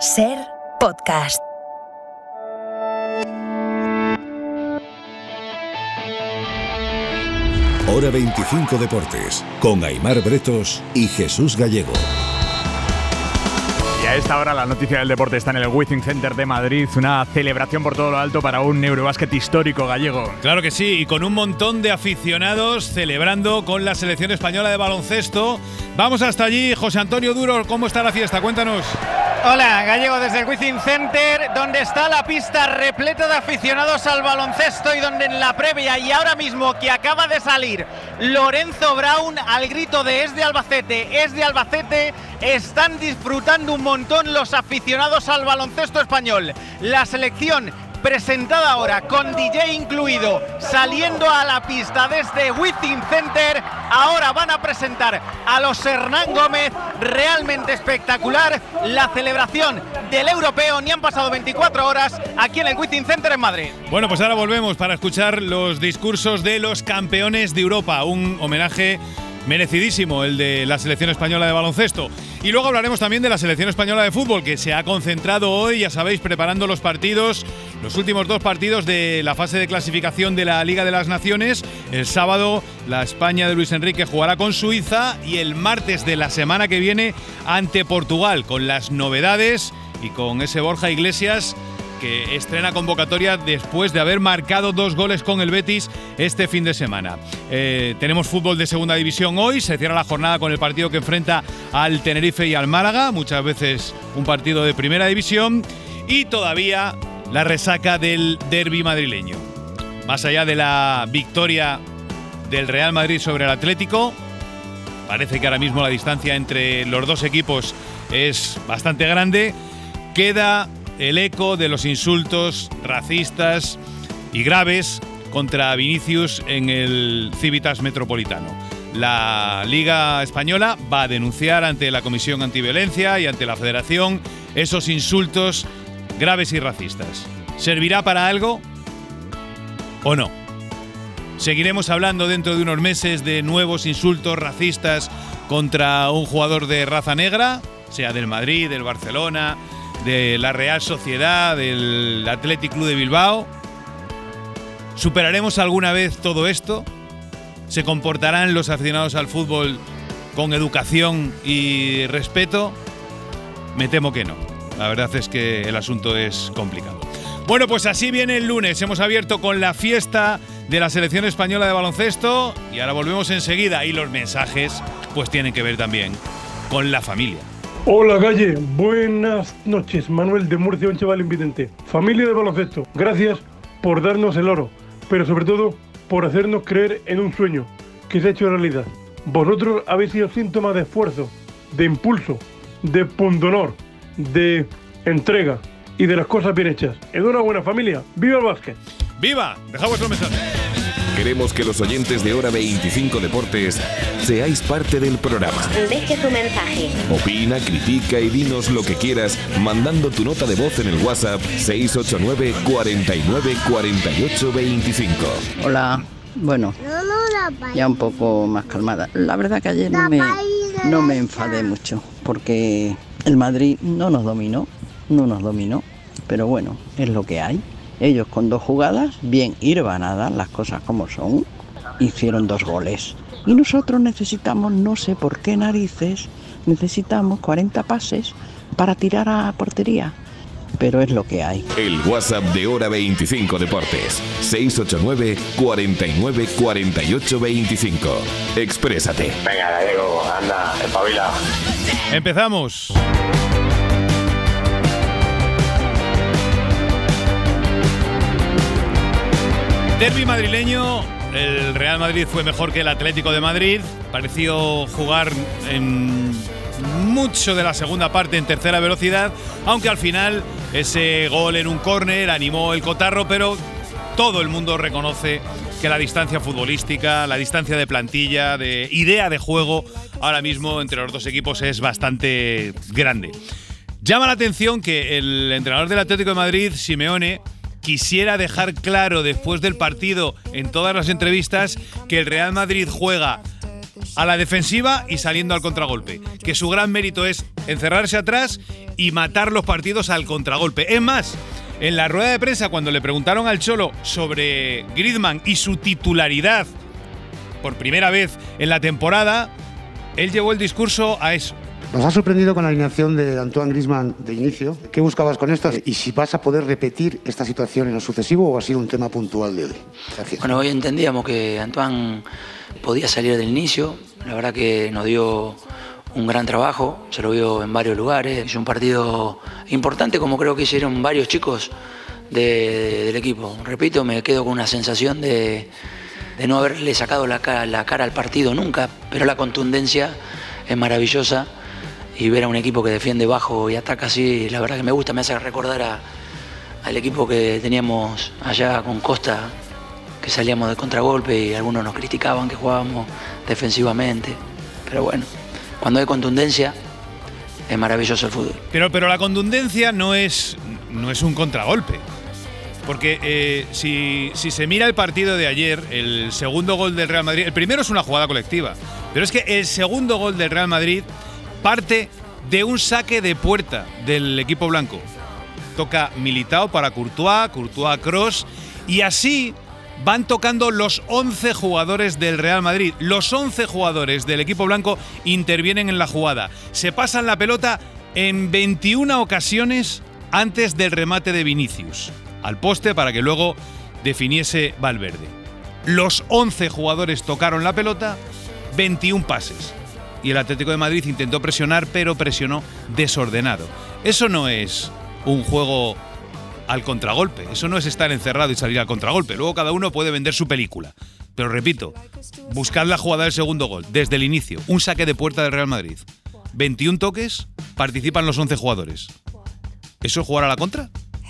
SER Podcast. Hora 25 Deportes, con Aimar Bretos y Jesús Gallego. Y a esta hora la noticia del deporte está en el Withing Center de Madrid, una celebración por todo lo alto para un Eurobásquet histórico gallego. Claro que sí, y con un montón de aficionados celebrando con la selección española de baloncesto. Vamos hasta allí, José Antonio Duro, ¿cómo está la fiesta? Cuéntanos. Hola, Gallego, desde el Withing Center, donde está la pista repleta de aficionados al baloncesto y donde en la previa y ahora mismo que acaba de salir Lorenzo Brown al grito de es de Albacete, están disfrutando un montón los aficionados al baloncesto español. La selección presentada ahora con DJ incluido, saliendo a la pista desde Withing Center. Ahora van a presentar a los Hernán Gómez. Realmente espectacular la celebración del europeo. Ni han pasado 24 horas aquí en el Withing Center en Madrid. Bueno, pues ahora volvemos para escuchar los discursos de los campeones de Europa. Un homenaje merecidísimo, el de la selección española de baloncesto. Y luego hablaremos también de la selección española de fútbol, que se ha concentrado hoy, ya sabéis, preparando los partidos, los últimos dos partidos de la fase de clasificación de la Liga de las Naciones. El sábado la España de Luis Enrique jugará con Suiza y el martes de la semana que viene ante Portugal, con las novedades y con ese Borja Iglesias que estrena convocatoria después de haber marcado 2 goles con el Betis este fin de semana. Tenemos fútbol de segunda división hoy, se cierra la jornada con el partido que enfrenta al Tenerife y al Málaga, muchas veces un partido de primera división, y todavía la resaca del derbi madrileño. Más allá de la victoria del Real Madrid sobre el Atlético, parece que ahora mismo la distancia entre los dos equipos es bastante grande. Queda el eco de los insultos racistas y graves contra Vinicius en el Civitas Metropolitano. La Liga Española va a denunciar ante la Comisión Antiviolencia y ante la Federación esos insultos graves y racistas. ¿Servirá para algo o no? ¿Seguiremos hablando dentro de unos meses de nuevos insultos racistas contra un jugador de raza negra, sea del Madrid, del Barcelona, de la Real Sociedad, del Athletic Club de Bilbao? ¿Superaremos alguna vez todo esto? ¿Se comportarán los aficionados al fútbol con educación y respeto? Me temo que no. La verdad es que el asunto es complicado. Bueno, pues así viene el lunes. Hemos abierto con la fiesta de la selección española de baloncesto y ahora volvemos enseguida. Y los mensajes pues tienen que ver también con la familia. Hola Galle, buenas noches, Manuel de Murcia, un chaval invidente. Familia de baloncesto, gracias por darnos el oro, pero sobre todo por hacernos creer en un sueño que se ha hecho realidad. Vosotros habéis sido síntoma de esfuerzo, de impulso, de pundonor, de entrega y de las cosas bien hechas. Enhorabuena familia, ¡viva el básquet! ¡Viva! Deja vuestro mensaje. Queremos que los oyentes de Hora 25 Deportes seáis parte del programa. Deje tu mensaje. Opina, critica y dinos lo que quieras mandando tu nota de voz en el WhatsApp 689 49 48 25. Hola, bueno, ya un poco más calmada. La verdad que ayer no me enfadé mucho porque el Madrid no nos dominó, pero bueno, es lo que hay. Ellos con 2 jugadas, bien hirvanadas, las cosas como son, hicieron 2 goles. Y nosotros necesitamos, no sé por qué narices, necesitamos 40 pases para tirar a portería. Pero es lo que hay. El WhatsApp de Hora 25 Deportes, 689 49 48 25. Exprésate. Venga, Gallego, anda, espabila. Empezamos. Derbi madrileño, el Real Madrid fue mejor que el Atlético de Madrid, pareció jugar en mucho de la segunda parte en tercera velocidad, aunque al final ese gol en un córner animó el cotarro, pero todo el mundo reconoce que la distancia futbolística, la distancia de plantilla, de idea de juego, ahora mismo entre los dos equipos es bastante grande. Llama la atención que el entrenador del Atlético de Madrid, Simeone, quisiera dejar claro después del partido en todas las entrevistas que el Real Madrid juega a la defensiva y saliendo al contragolpe. Que su gran mérito es encerrarse atrás y matar los partidos al contragolpe. Es más, en la rueda de prensa, cuando le preguntaron al Cholo sobre Griezmann y su titularidad por primera vez en la temporada, él llevó el discurso a eso. Nos ha sorprendido con la alineación de Antoine Griezmann de inicio. ¿Qué buscabas con esto? Y si vas a poder repetir esta situación en lo sucesivo o ha sido un tema puntual de hoy. Gracias. Bueno, hoy entendíamos que Antoine podía salir del inicio. La verdad que nos dio un gran trabajo, se lo vio en varios lugares. Hizo un partido importante, como creo que hicieron varios chicos del equipo. Repito, me quedo con una sensación de no haberle sacado la cara al partido nunca, pero la contundencia es maravillosa. Y ver a un equipo que defiende bajo y ataca así, la verdad que me gusta, me hace recordar al equipo que teníamos allá con Costa, que salíamos de contragolpe y algunos nos criticaban que jugábamos defensivamente. Pero bueno, cuando hay contundencia, es maravilloso el fútbol. Pero la contundencia no es un contragolpe. Porque si se mira el partido de ayer, el segundo gol del Real Madrid, el primero es una jugada colectiva, pero es que el segundo gol del Real Madrid parte de un saque de puerta del equipo blanco. Toca Militao para Courtois, Kroos, y así van tocando los 11 jugadores del Real Madrid. Los 11 jugadores del equipo blanco intervienen en la jugada. Se pasan la pelota en 21 ocasiones antes del remate de Vinicius al poste para que luego definiese Valverde. Los 11 jugadores tocaron la pelota, 21 pases. Y el Atlético de Madrid intentó presionar, pero presionó desordenado. Eso no es un juego al contragolpe. Eso no es estar encerrado y salir al contragolpe. Luego cada uno puede vender su película. Pero repito, buscad la jugada del segundo gol. Desde el inicio, un saque de puerta del Real Madrid. 21 toques, participan los 11 jugadores. ¿Eso es jugar a la contra?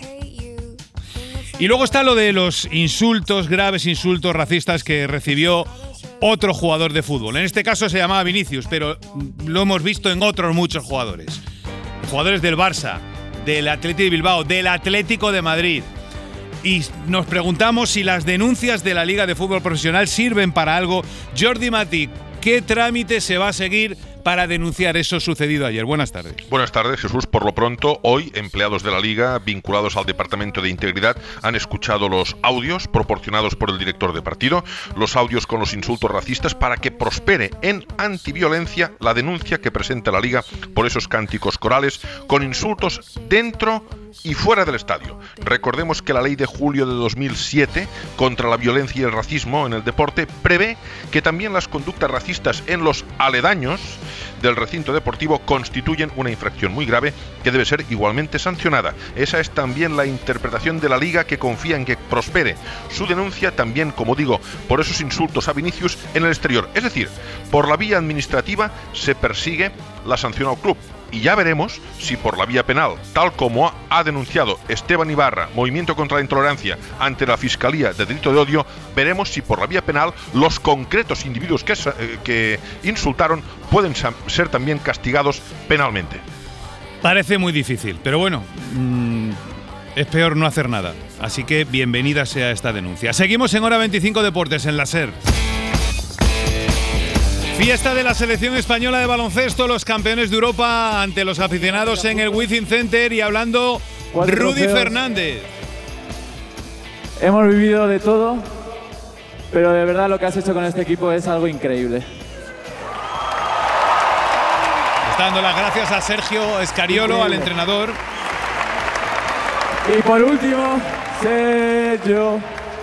Y luego está lo de los insultos, graves insultos racistas que recibió otro jugador de fútbol. En este caso se llamaba Vinicius, pero lo hemos visto en otros muchos jugadores. Jugadores del Barça, del Athletic de Bilbao, del Atlético de Madrid. Y nos preguntamos si las denuncias de la Liga de Fútbol Profesional sirven para algo. Jordi Matí, ¿qué trámite se va a seguir para denunciar eso sucedido ayer? Buenas tardes. Buenas tardes, Jesús. Por lo pronto, hoy, empleados de la Liga vinculados al Departamento de Integridad han escuchado los audios proporcionados por el director de partido, los audios con los insultos racistas, para que prospere en antiviolencia la denuncia que presenta la Liga por esos cánticos corales con insultos dentro y fuera del estadio. Recordemos que la ley de julio de 2007 contra la violencia y el racismo en el deporte prevé que también las conductas racistas en los aledaños del recinto deportivo constituyen una infracción muy grave que debe ser igualmente sancionada. Esa es también la interpretación de la Liga, que confía en que prospere su denuncia también, como digo, por esos insultos a Vinicius en el exterior. Es decir, por la vía administrativa se persigue la sanción al club. Y ya veremos si por la vía penal, tal como ha denunciado Esteban Ibarra, Movimiento contra la Intolerancia, ante la Fiscalía de Delito de Odio, veremos si por la vía penal los concretos individuos que insultaron pueden ser también castigados penalmente. Parece muy difícil, pero bueno, es peor no hacer nada. Así que bienvenida sea esta denuncia. Seguimos en Hora 25 Deportes en la SER. Fiesta de la selección española de baloncesto, los campeones de Europa ante los aficionados en el Withing Center, y hablando Rudy Fernández. Hemos vivido de todo, pero de verdad lo que has hecho con este equipo es algo increíble. Está dando las gracias a Sergio Escariolo, al entrenador. Y por último, Sergio.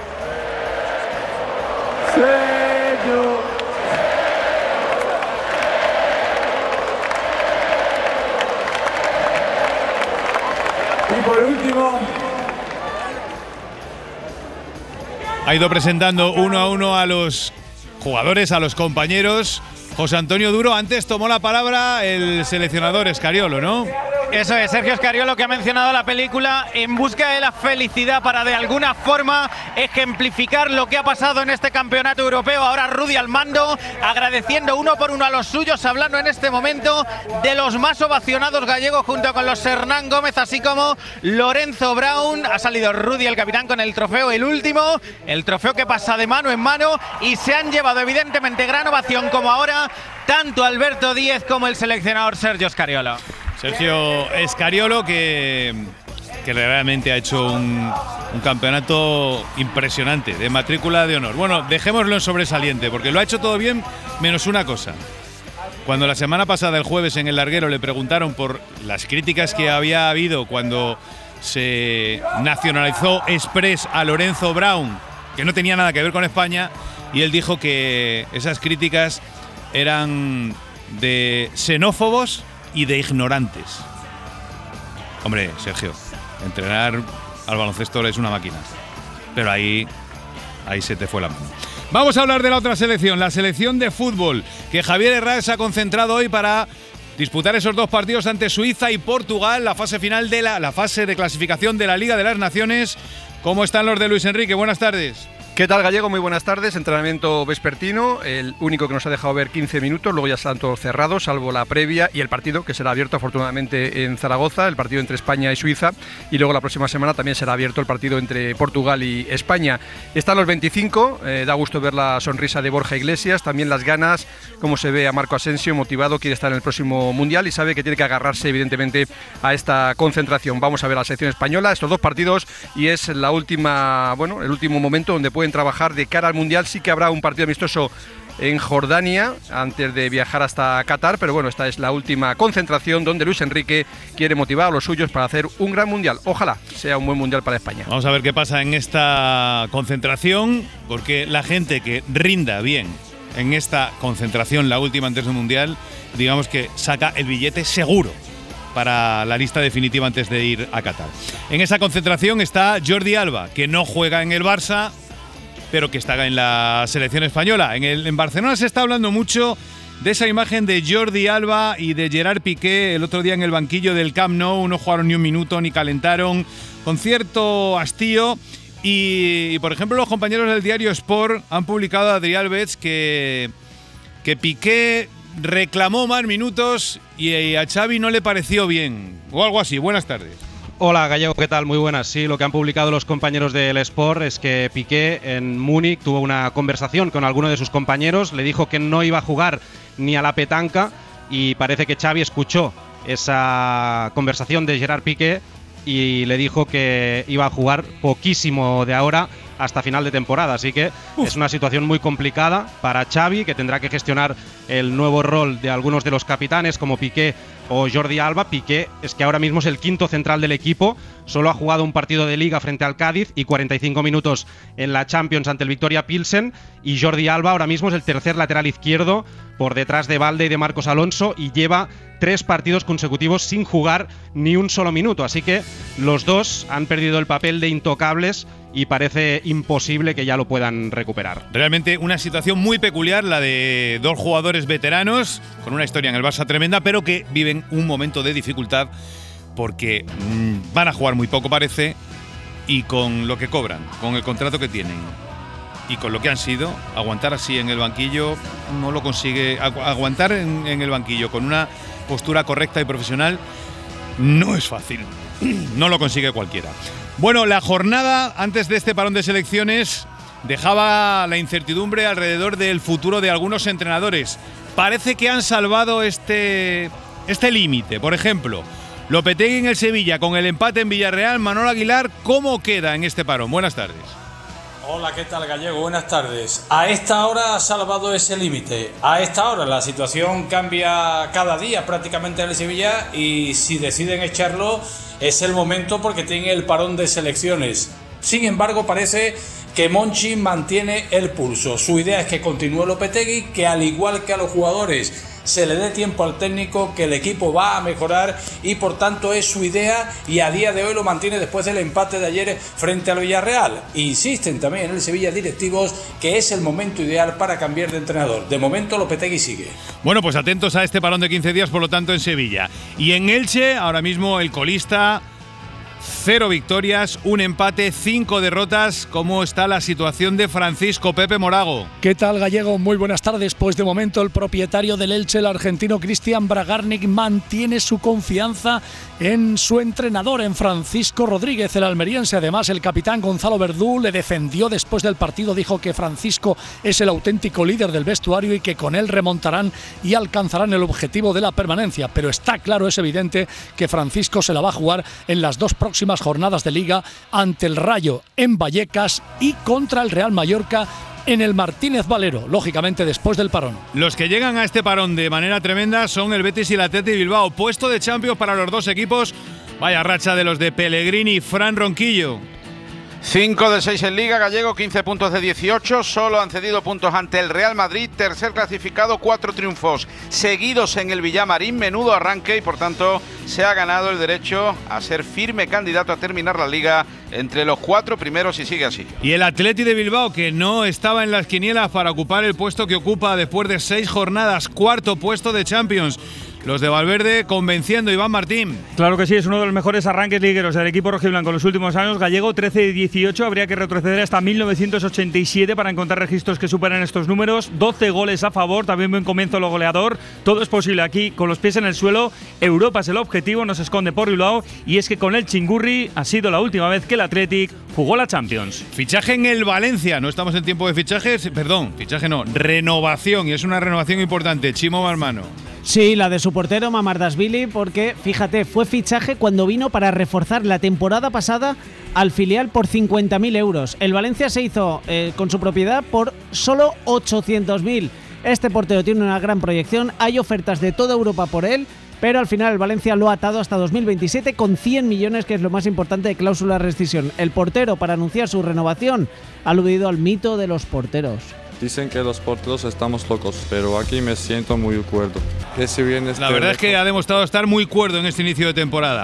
Y por último, ha ido presentando uno a uno a los jugadores, a los compañeros. José Antonio Duro, antes tomó la palabra el seleccionador Escariolo, ¿no? Eso es, Sergio Scariolo, que ha mencionado la película En busca de la felicidad, para de alguna forma ejemplificar lo que ha pasado en este campeonato europeo. Ahora Rudy al mando, agradeciendo uno por uno a los suyos, hablando en este momento de los más ovacionados gallegos junto con los Hernán Gómez, así como Lorenzo Brown. Ha salido Rudy, el capitán, con el trofeo, el último, el trofeo que pasa de mano en mano, y se han llevado evidentemente gran ovación, como ahora tanto Alberto Díez como el seleccionador Sergio Scariolo. Sergio Scariolo, que realmente ha hecho un campeonato impresionante, de matrícula de honor. Bueno, dejémoslo en sobresaliente, porque lo ha hecho todo bien, menos una cosa. Cuando la semana pasada, el jueves, en el larguero, le preguntaron por las críticas que había habido cuando se nacionalizó express a Lorenzo Brown, que no tenía nada que ver con España, y él dijo que esas críticas eran de xenófobos y de ignorantes. Hombre, Sergio, entrenar al baloncesto es una máquina, pero ahí se te fue la mano. Vamos a hablar de la otra selección, la selección de fútbol, que Javier Herrera se ha concentrado hoy para disputar esos 2 partidos ante Suiza y Portugal, la fase final de la fase de clasificación de la Liga de las Naciones. ¿Cómo están los de Luis Enrique? Buenas tardes. ¿Qué tal, Gallego? Muy buenas tardes. Entrenamiento vespertino, el único que nos ha dejado ver 15 minutos, luego ya están todos cerrados, salvo la previa y el partido, que será abierto afortunadamente en Zaragoza, el partido entre España y Suiza, y luego la próxima semana también será abierto el partido entre Portugal y España. Están los 25, da gusto ver la sonrisa de Borja Iglesias, también las ganas, como se ve a Marco Asensio, motivado, quiere estar en el próximo Mundial y sabe que tiene que agarrarse evidentemente a esta concentración. Vamos a ver a la selección española, estos 2 partidos, y es la última, el último momento donde pueden trabajar de cara al Mundial. Sí que habrá un partido amistoso en Jordania antes de viajar hasta Qatar, pero bueno, esta es la última concentración donde Luis Enrique quiere motivar a los suyos para hacer un gran Mundial. Ojalá sea un buen Mundial para España. Vamos a ver qué pasa en esta concentración, porque la gente que rinda bien en esta concentración, la última antes del Mundial, digamos que saca el billete seguro para la lista definitiva antes de ir a Qatar. En esa concentración está Jordi Alba, que no juega en el Barça, pero que está en la selección española. En Barcelona se está hablando mucho de esa imagen de Jordi Alba y de Gerard Piqué el otro día en el banquillo del Camp Nou. No jugaron ni un minuto, ni calentaron, con cierto hastío. Y por ejemplo, los compañeros del diario Sport han publicado a Adrià Albets que Piqué reclamó más minutos y a Xavi no le pareció bien, o algo así. Buenas tardes. Hola, Gallego, ¿qué tal? Muy buenas. Sí, lo que han publicado los compañeros del Sport es que Piqué en Múnich tuvo una conversación con alguno de sus compañeros, le dijo que no iba a jugar ni a la petanca, y parece que Xavi escuchó esa conversación de Gerard Piqué y le dijo que iba a jugar poquísimo de ahora hasta final de temporada. Así que es una situación muy complicada para Xavi, que tendrá que gestionar el nuevo rol de algunos de los capitanes como Piqué o Jordi Alba. Piqué es que ahora mismo es el quinto central del equipo, solo ha jugado un partido de Liga frente al Cádiz y 45 minutos en la Champions ante el Victoria Pilsen, y Jordi Alba ahora mismo es el tercer lateral izquierdo por detrás de Balde y de Marcos Alonso, y lleva 3 partidos consecutivos sin jugar ni un solo minuto. Así que los dos han perdido el papel de intocables y parece imposible que ya lo puedan recuperar. Realmente una situación muy peculiar, la de 2 jugadores veteranos con una historia en el Barça tremenda, pero que viven un momento de dificultad porque van a jugar muy poco, parece, y con lo que cobran, con el contrato que tienen y con lo que han sido, aguantar así en el banquillo no lo consigue. Aguantar en el banquillo con una postura correcta y profesional no es fácil, no lo consigue cualquiera. Bueno, la jornada antes de este parón de selecciones dejaba la incertidumbre alrededor del futuro de algunos entrenadores. Parece que han salvado este límite. Por ejemplo, Lopetegui en el Sevilla con el empate en Villarreal. Manolo Aguilar, ¿cómo queda en este parón? Buenas tardes. Hola, ¿qué tal, Gallego? Buenas tardes. A esta hora ha salvado ese límite. A esta hora la situación cambia cada día prácticamente en el Sevilla, y si deciden echarlo es el momento porque tiene el parón de selecciones. Sin embargo, parece que Monchi mantiene el pulso. Su idea es que continúe Lopetegui, que al igual que a los jugadores se le dé tiempo al técnico, que el equipo va a mejorar y por tanto es su idea y a día de hoy lo mantiene después del empate de ayer frente al Villarreal. Insisten también en el Sevilla directivos que es el momento ideal para cambiar de entrenador. De momento Lopetegui sigue. Bueno, pues atentos a este parón de 15 días, por lo tanto, en Sevilla. Y en Elche, ahora mismo el colista, 0 victorias, 1 empate, 5 derrotas. ¿Cómo está la situación de Francisco Pepe Morago? ¿Qué tal, Gallego? Muy buenas tardes. Pues de momento el propietario del Elche, el argentino Cristian Bragarnik, mantiene su confianza en su entrenador, en Francisco Rodríguez, el almeriense. Además, el capitán Gonzalo Verdú le defendió después del partido, dijo que Francisco es el auténtico líder del vestuario y que con él remontarán y alcanzarán el objetivo de la permanencia. Pero está claro, es evidente, que Francisco se la va a jugar en las 2 próximas jornadas de Liga ante el Rayo en Vallecas y contra el Real Mallorca en el Martínez Valero, lógicamente después del parón. Los que llegan a este parón de manera tremenda son el Betis y el Athletic Bilbao. Puesto de Champions para los dos equipos. Vaya racha de los de Pellegrini y Fran Ronquillo. 5 de 6 en Liga, Gallego, 15 puntos de 18, solo han cedido puntos ante el Real Madrid, tercer clasificado, 4 triunfos seguidos en el Villamarín, menudo arranque y por tanto se ha ganado el derecho a ser firme candidato a terminar la Liga entre los 4 primeros y sigue así. Y el Athletic de Bilbao, que no estaba en las quinielas para ocupar el puesto que ocupa después de 6 jornadas, 4º puesto de Champions. Los de Valverde convenciendo, Iván Martín. Claro que sí, es uno de los mejores arranques ligueros del equipo rojiblanco en los últimos años. Gallego, 13 de 18, habría que retroceder hasta 1987 para encontrar registros que superan estos números. 12 goles a favor, también buen comienzo lo goleador. Todo es posible aquí, con los pies en el suelo. Europa es el objetivo, no se esconde por Bilbao. Y es que con el Chingurri ha sido la última vez que el Athletic jugó la Champions. Fichaje en el Valencia, no estamos en tiempo de fichajes, perdón, fichaje no, renovación, y es una renovación importante. Chimo Barmano. Sí, la de su portero Mamardashvili, porque fíjate, fue fichaje cuando vino para reforzar la temporada pasada al filial por 50.000 euros. El Valencia se hizo con su propiedad por solo 800.000. Este portero tiene una gran proyección, hay ofertas de toda Europa por él, pero al final el Valencia lo ha atado hasta 2027 con 100 millones, que es lo más importante de cláusula de rescisión. El portero, para anunciar su renovación, ha aludido al mito de los porteros. Dicen que los porteros estamos locos, pero aquí me siento muy cuerdo. La verdad es que ha demostrado estar muy cuerdo en este inicio de temporada.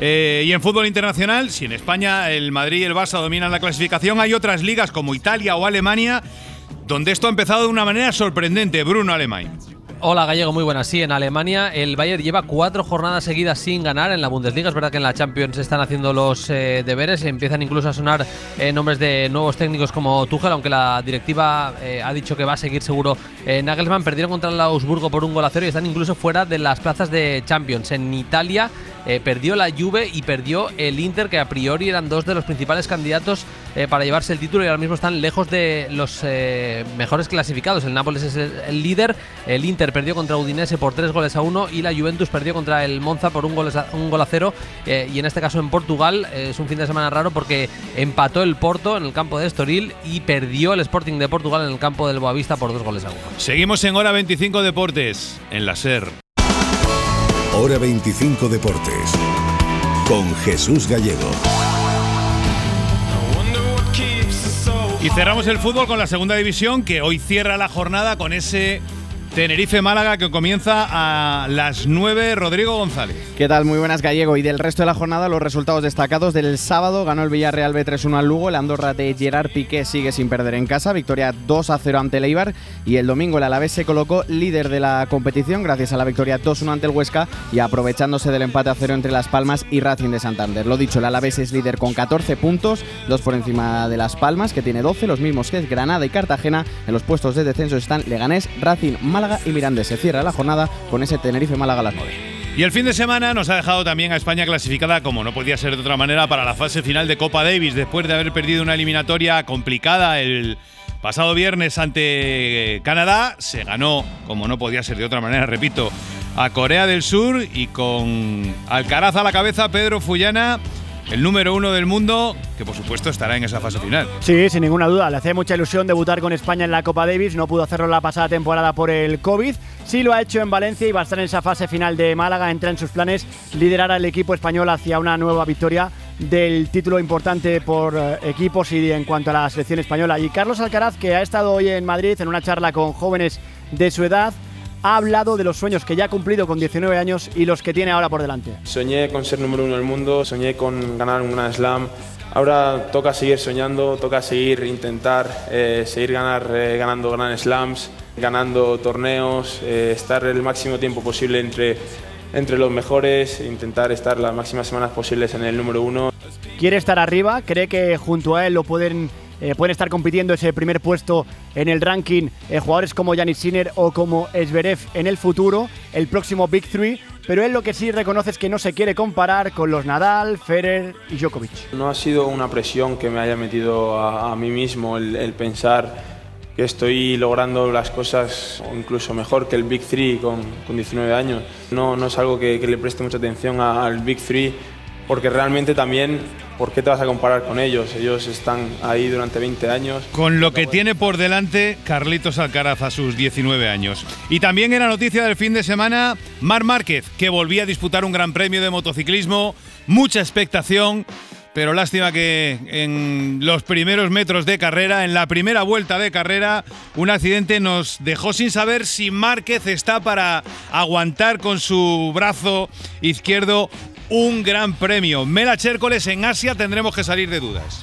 Y en fútbol internacional, si en España el Madrid y el Barça dominan la clasificación, hay otras ligas como Italia o Alemania donde esto ha empezado de una manera sorprendente. Bruno Alemán. Hola Gallego, muy buenas. Sí, en Alemania el Bayern lleva 4 jornadas seguidas sin ganar en la Bundesliga. Es verdad que en la Champions están haciendo los deberes, empiezan incluso a sonar nombres de nuevos técnicos como Tuchel, aunque la directiva ha dicho que va a seguir seguro Nagelsmann. Perdieron contra el Augsburgo por 1-0 y están incluso fuera de las plazas de Champions. En Italia perdió la Juve y perdió el Inter, que a priori eran 2 de los principales candidatos para llevarse el título y ahora mismo están lejos de los mejores clasificados. El Nápoles es el líder, el Inter perdió contra Udinese por 3-1 y la Juventus perdió contra el Monza por 1-0. Y en este caso en Portugal es un fin de semana raro porque empató el Porto en el campo de Estoril y perdió el Sporting de Portugal en el campo del Boavista por 2-1. Seguimos en Hora 25 Deportes, en la SER. Hora 25 Deportes, con Jesús Gallego. Y cerramos el fútbol con la segunda división, que hoy cierra la jornada con ese Tenerife-Málaga que comienza a las 9. Rodrigo González. ¿Qué tal? Muy buenas, Gallego. Y del resto de la jornada, los resultados destacados del sábado: ganó el Villarreal B3-1 al Lugo, el Andorra de Gerard Piqué sigue sin perder en casa, victoria 2-0 ante el Eibar, y el domingo el Alavés se colocó líder de la competición gracias a la victoria 2-1 ante el Huesca y aprovechándose del empate a 0 entre Las Palmas y Racing de Santander. Lo dicho, el Alavés es líder con 14 puntos, 2 por encima de Las Palmas, que tiene 12, los mismos que es Granada y Cartagena. En los puestos de descenso están Leganés, Racing, Málaga y Mirandés. Se cierra la jornada con ese Tenerife-Málaga a las 9. Y el fin de semana nos ha dejado también a España clasificada, como no podía ser de otra manera, para la fase final de Copa Davis, después de haber perdido una eliminatoria complicada el pasado viernes ante Canadá. Se ganó, como no podía ser de otra manera, repito, a Corea del Sur, y con Alcaraz a la cabeza, Pedro Fullana, el número 1 del mundo, que por supuesto estará en esa fase final. Sí, sin ninguna duda. Le hace mucha ilusión debutar con España en la Copa Davis. No pudo hacerlo la pasada temporada por el COVID. Sí lo ha hecho en Valencia y va a estar en esa fase final de Málaga. Entra en sus planes liderar al equipo español hacia una nueva victoria del título importante por equipos y en cuanto a la selección española. Y Carlos Alcaraz, que ha estado hoy en Madrid en una charla con jóvenes de su edad, ha hablado de los sueños que ya ha cumplido con 19 años y los que tiene ahora por delante. Soñé con ser número 1 del mundo, soñé con ganar un Grand Slam. Ahora toca seguir soñando, toca seguir seguir ganando Grand Slams, ganando torneos, estar el máximo tiempo posible entre los mejores, intentar estar las máximas semanas posibles en el número 1. Quiere estar arriba, cree que junto a él lo pueden estar compitiendo ese primer puesto en el ranking jugadores como Jannik Sinner o como Zverev en el futuro, el próximo Big Three, pero él lo que sí reconoce es que no se quiere comparar con los Nadal, Federer y Djokovic. No ha sido una presión que me haya metido a mí mismo el pensar que estoy logrando las cosas incluso mejor que el Big Three con 19 años. No es algo que le preste mucha atención al Big Three, porque realmente también, ¿por qué te vas a comparar con ellos? Ellos están ahí durante 20 años. Con lo que tiene por delante Carlitos Alcaraz a sus 19 años. Y también en la noticia del fin de semana, Marc Márquez, que volvía a disputar un gran premio de motociclismo, mucha expectación, pero lástima que en los primeros metros de carrera, en la primera vuelta de carrera, un accidente nos dejó sin saber si Márquez está para aguantar con su brazo izquierdo un gran premio. Mela Chércoles, en Asia tendremos que salir de dudas.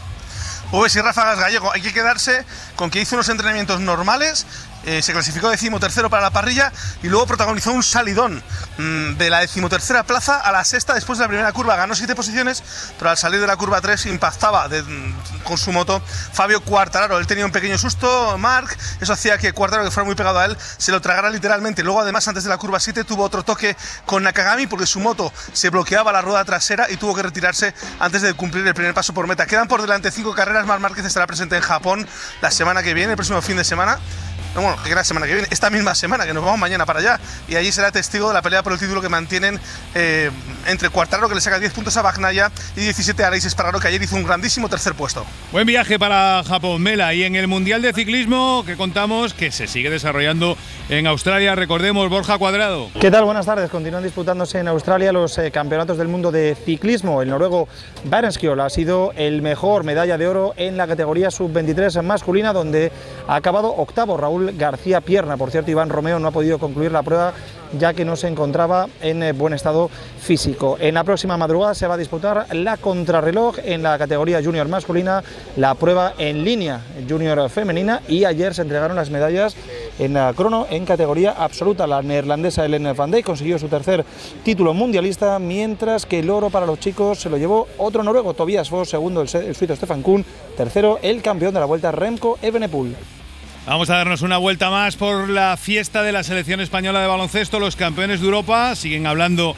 Pues y Ráfagas Gallego, hay que quedarse con que hizo unos entrenamientos normales, se clasificó 13º para la parrilla y luego protagonizó un salidón de la 13ª plaza a la 6ª después de la primera curva. Ganó 7 posiciones, pero al salir de la curva 3 impactaba con su moto Fabio Quartararo. Él tenía un pequeño susto, Marc, eso hacía que Quartararo, que fuera muy pegado a él, se lo tragara literalmente. Luego además antes de la curva 7 tuvo otro toque con Nakagami porque su moto se bloqueaba la rueda trasera y tuvo que retirarse antes de cumplir el primer paso por meta. Quedan por delante 5 carreras. Marc Márquez estará presente en Japón la semana que viene, el próximo fin de semana. Bueno, que la semana que viene, esta misma semana, que nos vamos mañana para allá, y allí será testigo de la pelea por el título que mantienen entre Quartararo, que le saca 10 puntos a Bagnaia, y 17 a Aleix Espargaró, que ayer hizo un grandísimo tercer puesto. Buen viaje para Japón, Mela. Y en el Mundial de Ciclismo, que contamos que se sigue desarrollando en Australia, recordemos, Borja Cuadrado. ¿Qué tal? Buenas tardes. Continúan disputándose en Australia los campeonatos del mundo de ciclismo. El noruego Bærenskjold ha sido el mejor, medalla de oro en la categoría sub-23 masculina, donde ha acabado octavo Raúl García Pierna. Por cierto, Iván Romeo no ha podido concluir la prueba ya que no se encontraba en buen estado físico. En la próxima madrugada se va a disputar la contrarreloj en la categoría junior masculina, la prueba en línea junior femenina, y ayer se entregaron las medallas en la crono en categoría absoluta. La neerlandesa Helene van Dijk consiguió su tercer título mundialista, mientras que el oro para los chicos se lo llevó otro noruego, Tobias Foss, segundo el suizo Stefan Kuhn, tercero el campeón de la Vuelta Remco Evenepoel. Vamos a darnos una vuelta más por la fiesta de la selección española de baloncesto. Los campeones de Europa siguen hablando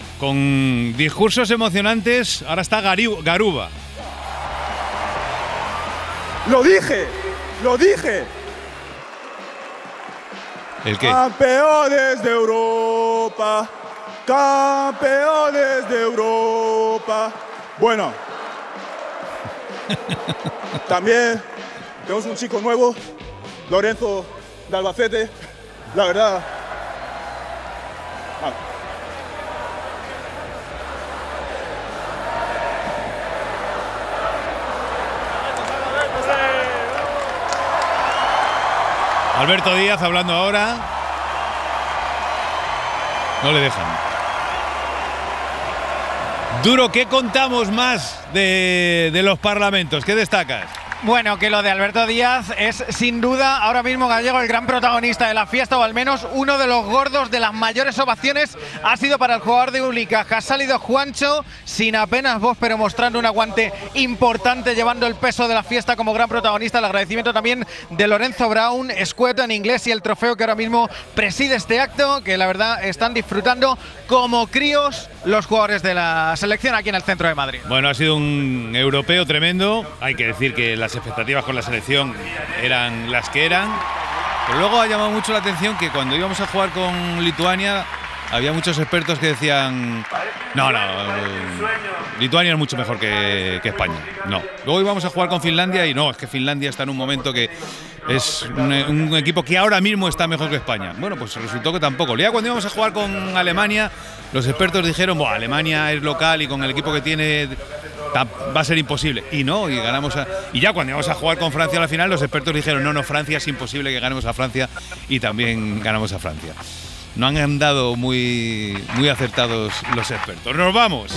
con discursos emocionantes. Ahora está Garuba. ¡Lo dije! ¡Lo dije! ¿El qué? ¡Campeones de Europa! ¡Campeones de Europa! Bueno, también tenemos un chico nuevo, Lorenzo de Albacete, la verdad. Alberto Díaz hablando ahora. No le dejan. Duro, ¿qué contamos más de los parlamentos? ¿Qué destacas? Bueno, que lo de Alberto Díaz es sin duda ahora mismo, Gallego, el gran protagonista de la fiesta, o al menos uno de los gordos de las mayores ovaciones ha sido para el jugador de Unicaja. Ha salido Juancho sin apenas voz, pero mostrando un aguante importante, llevando el peso de la fiesta como gran protagonista. El agradecimiento también de Lorenzo Brown, escueto en inglés, y el trofeo que ahora mismo preside este acto, que la verdad están disfrutando como críos los jugadores de la selección aquí en el centro de Madrid. Bueno, ha sido un europeo tremendo. Hay que decir que las expectativas con la selección eran las que eran, pero luego ha llamado mucho la atención que cuando íbamos a jugar con Lituania había muchos expertos que decían no, Lituania es mucho mejor que España. No. Luego íbamos a jugar con Finlandia y no, es que Finlandia está en un momento que es un equipo que ahora mismo está mejor que España. Bueno, pues resultó que tampoco. Ya cuando íbamos a jugar con Alemania, los expertos dijeron, Alemania es local y con el equipo que tiene va a ser imposible. Y no, y ganamos y ya cuando íbamos a jugar con Francia a la final, los expertos dijeron, no, Francia es imposible que ganemos a Francia, y también ganamos a Francia. No han andado muy acertados los expertos. ¡Nos vamos!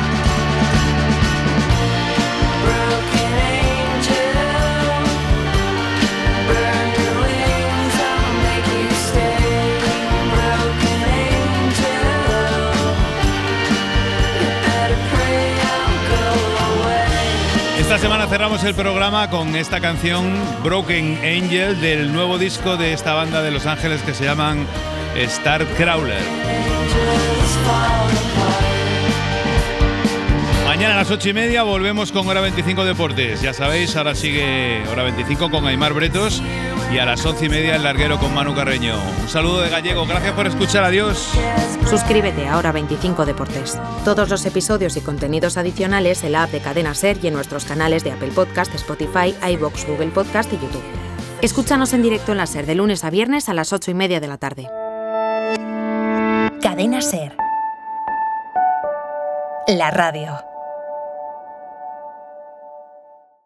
Esta semana cerramos el programa con esta canción Broken Angel del nuevo disco de esta banda de Los Ángeles que se llaman Starcrawler. Mañana a las 8:30 volvemos con Hora 25 Deportes. Ya sabéis, ahora sigue Hora 25 con Aimar Bretos y a las 11:30 el larguero con Manu Carreño. Un saludo de Gallego, gracias por escuchar, adiós. Suscríbete a Hora 25 Deportes. Todos los episodios y contenidos adicionales en la app de Cadena SER y en nuestros canales de Apple Podcast, Spotify, iVoox, Google Podcast y YouTube. Escúchanos en directo en la SER de lunes a viernes a las 8:30 de la tarde. Cadena SER. La radio.